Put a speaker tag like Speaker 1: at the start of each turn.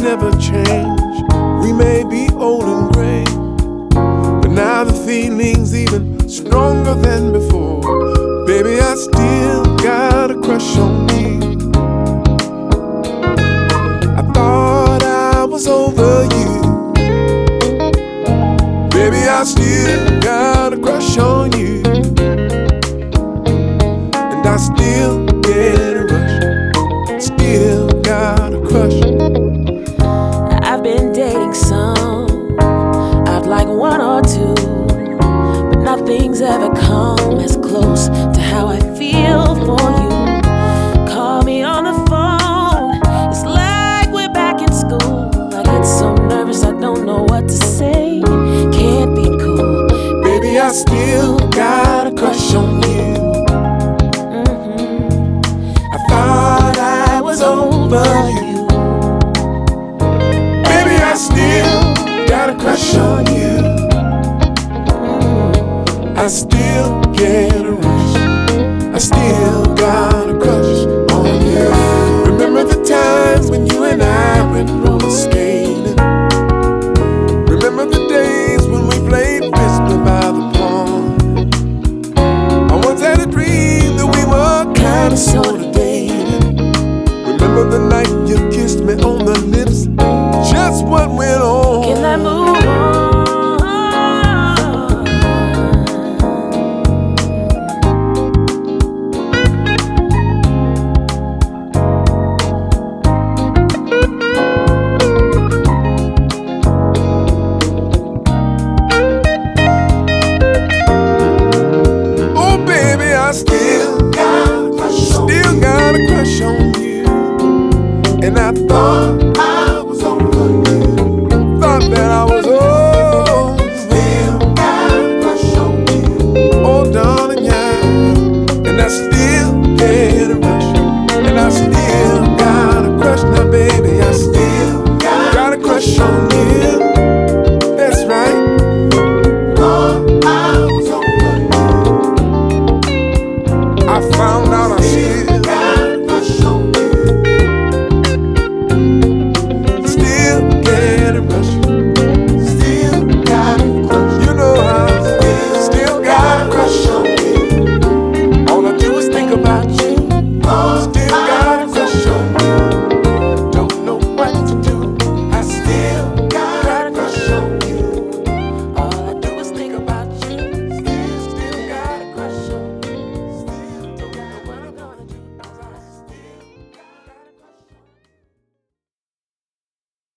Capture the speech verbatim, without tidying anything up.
Speaker 1: never change. We may be old and gray, but now the feeling's even stronger than before. Baby, I still got a crush on you. I thought I was over you. Baby, I still got a crush on you. And I still get a rush. Still got a crush.
Speaker 2: I've been dating some, I'd like one or two, but nothing's ever come as close to how I feel for you. Call me on the phone, it's like we're back in school. I get so nervous I don't know what to say. Can't be cool.
Speaker 1: Baby, I still got a crush on you.
Speaker 2: Mm-hmm.
Speaker 1: I thought I was over you. Baby, I still got a crush on you. I still get a rush. I still got a crush on you. Remember the times when you and I went roller skating? Remember the days when we played frisbee by the pond? I once had a dream that we were kinda sorta dating. Remember the night you kissed me on the lips? Just what went on?
Speaker 2: Can I move on?
Speaker 1: Oh baby, I still got a crush, still got a crush on you. And I thought I was over you, thought that I was old. Still got a crush on you, oh darling, yeah. And I still get a rush, and I still got a crush now, baby.